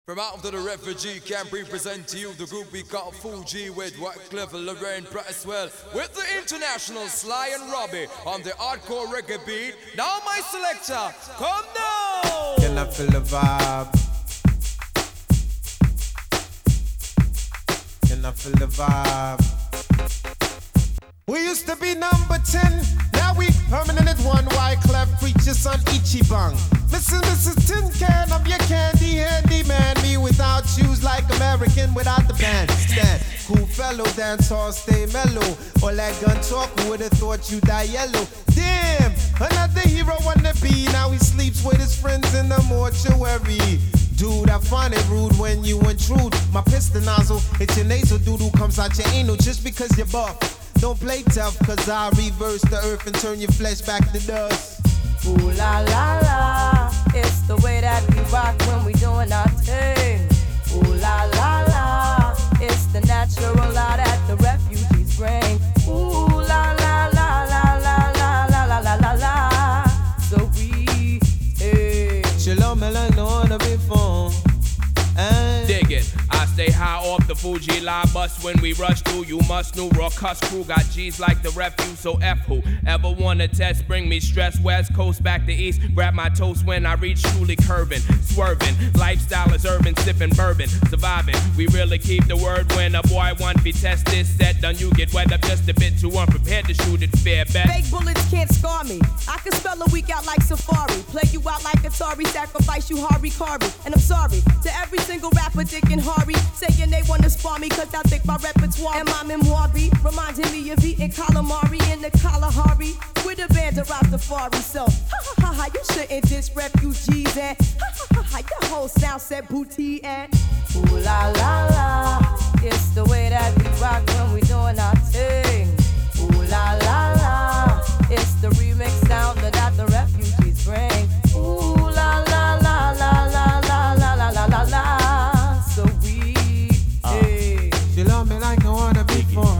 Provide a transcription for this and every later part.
From out of the refugee camp, we present to you the group we call Fuji with Wycliffe, Lorraine, Presswell, with the international Sly and Robbie on the hardcore reggae beat. Now my selector, come now! Can I feel the vibe? Can I feel the vibe? We used to be number 10, now we permanent at 1. Wyclef preachers on Ichiban. Mrs. Tin Can, I'm your candy handy man. Me without shoes like American without the bandstand. Cool fellow, dance hall, stay mellow. All that gun talk, who would've thought you die yellow? Damn, another hero on the beat. Now he sleeps with his friends in the mortuary. Dude, I find it rude when you intrude. My piston nozzle, it's your nasal doodle comes out your anal just because you're buff. Don't play tough, cause I reverse the earth and turn your flesh back to dust. Ooh la la la, it's the way that we rock when we doing our thing. Ooh la la la, it's the natural law that the refugees bring. Ooh la la la la la la la la la la la. So we, hey. Shalom, I like no one before. Dig it. I stay high off the Fuji line bus when we rush through. You must know raw cuss crew got G's like the refuse. So F who ever wanna test, bring me stress. West Coast back to East, grab my toast when I reach truly curving, swerving. Lifestyle is urban, sipping bourbon, surviving. We really keep the word when a boy want be tested. Set done, you get wet up just a bit too unprepared to shoot it fair bet. Fake bullets can't scar me. I can spell a week out like Safari, play you out like Atari, sacrifice you Hari Kari. And I'm sorry to every single rapper, Dick and Hari, saying they wanna spar me cause I think my repertoire and my memoir be reminding me of eating calamari in the Kalahari with a band of Rastafari. So, ha ha ha ha, you shouldn't diss refugees and ha ha ha ha, your whole sound set booty and ooh la la la, it's the way that we rock when we doing our thing. Ooh la la la, it's the remix sound that the refugees bring. Ooh la la la la la la la la la la la. So we, hey. She love me like no one before.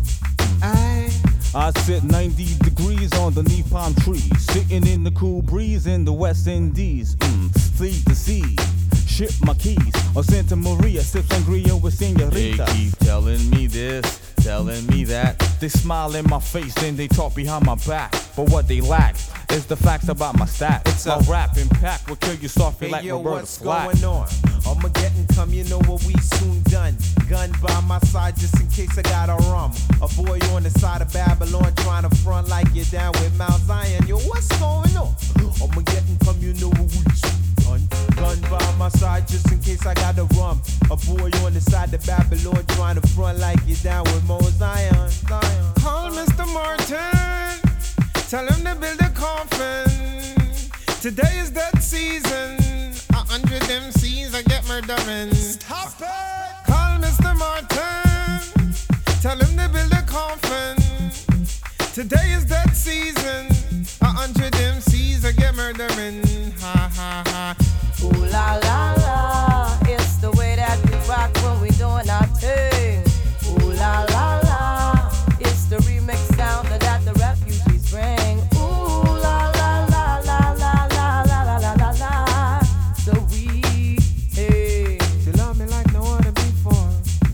I sit 90 degrees underneath palm trees, sitting in the cool breeze in the West Indies. Fleet the sea, ship my keys, or Santa Maria, sip sangria with senoritas. They keep telling me this, telling me that. They smile in my face, then they talk behind my back. But what they lack is the facts about my stats. It's my rap impact will kill you softly like yo, Roberta what's Flack. going on? Armageddon come, you know what we soon done. Gun by my side just in case I got a rum. A boy on the side of Babylon trying to front like you're down with Mount Zion. Yo, what's going on? Armageddon come, you know what we soon done. Gun by my side just in case I got a rum. A boy on the side of Babylon trying to front like you're down with Mount Zion. Call Mr. Martin, tell him to build a coffin. Today is that season. 100 MCs I get murdering. Stop it! Call Mr. Martin, tell him to build a coffin. Today is that season. 100 MCs I get murdering. Ha ha ha. Ooh la la la, it's the way that we rock when we doing our thing. Ooh la la la, it's the remix sound that the refugees bring. Ooh la la la la la la la la la la la. So we, hey. She love me like no other before.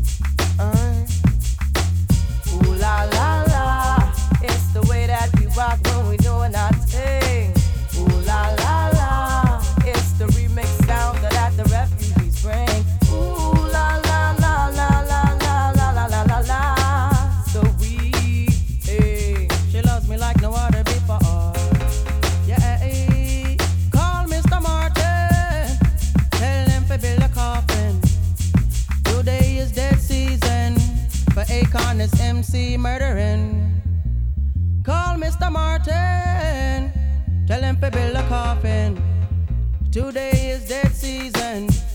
Ooh la la la, it's the way that we rock when we doing our thing. Ooh la la la, it's the remix sound that the refugees bring. Ooh la la la la la la la la la la la. So we, hey. She loves me like no other before. Yeah, call Mr. Martin, tell him to build a coffin. Today is dead season for Akon is MC murdering. Call Mr. Martin, tell him to build a coffin. Today is dead season